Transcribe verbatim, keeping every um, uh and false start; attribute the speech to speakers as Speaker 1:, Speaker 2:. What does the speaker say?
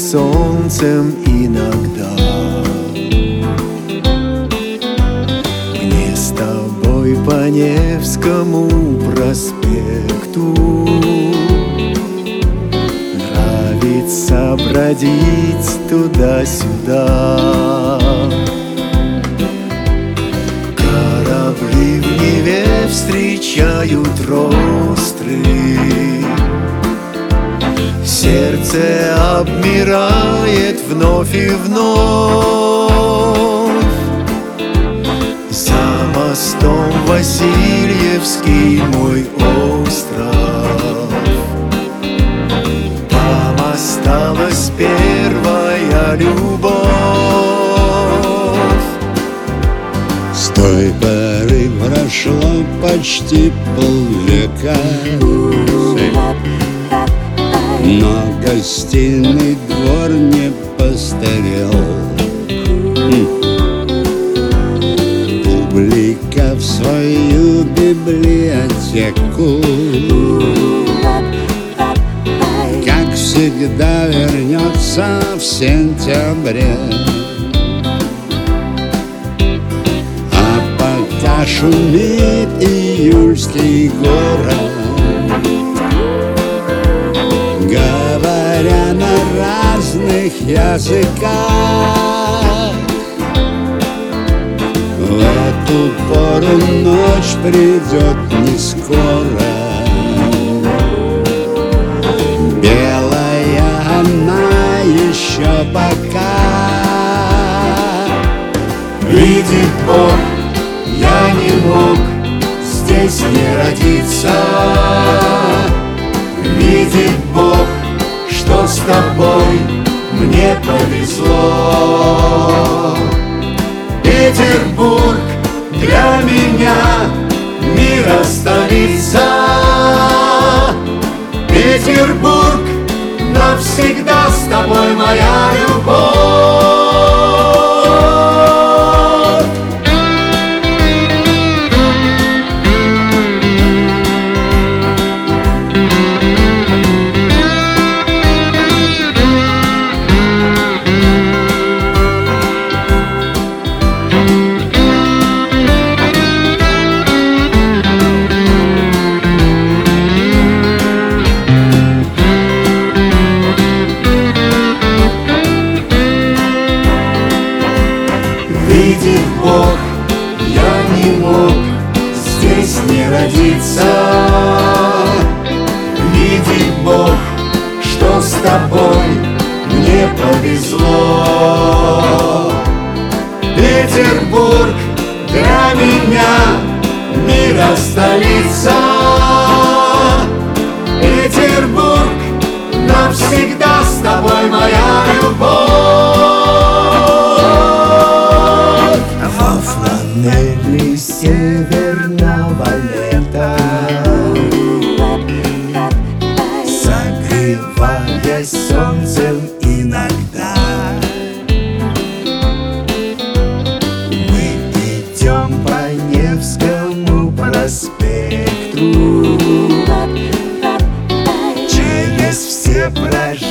Speaker 1: солнцем иногда. Мне с тобой по Невскому проспекту нравится бродить туда-сюда. Корабли в Неве встречают ростры, сердце обмирает вновь и вновь. За мостом Васильевский мой остров. Там осталась первая любовь.
Speaker 2: С той поры прошло почти полвека, но гостиный двор не постарел. Публика в свою библиотеку, как всегда, вернется в сентябре. А пока шумит июльский город, говоря на разных языках, в эту пору ночь придет не скоро. Белая она еще пока.
Speaker 1: Видит Бог, я не мог здесь не родиться. Видит Бог, что с тобой мне повезло. Петербург для меня мира столица. Петербург, навсегда с тобой моя любовь. Видит Бог, я не мог здесь не родиться. Видит Бог, что с тобой мне повезло. Петербург для меня мира столица. Петербург, навсегда с тобой моя любовь. Фланели северного лета, согреваясь солнцем иногда, мы идем по Невскому проспекту через все прожженные